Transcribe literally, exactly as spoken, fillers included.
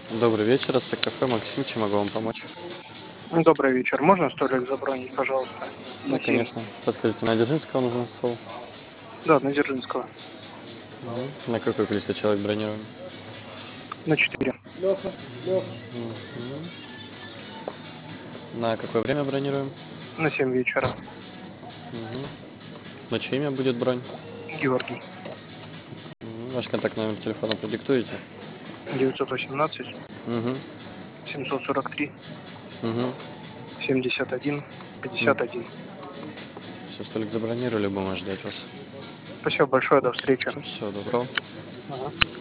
Добрый вечер, это кафе Максим, чем могу вам помочь? Добрый вечер. Можно столик забронить, пожалуйста, Да, на семь? конечно. Подскажите, на Дзержинского нужен стол? Да, на Дзержинского. Мгм. На какое количество человек бронируем? На четыре. Мгм. На какое время бронируем? На семь вечера. Мгм. На чье имя будет бронь? Георгий. Мгм. Ваш контактный номер телефона продиктуете? девятьсот восемнадцать Угу. семьсот сорок три Угу. семьдесят один пятьдесят один. Все, столик забронировали, будем ждать вас. Спасибо большое. До встречи. Все, всего доброго. Ага.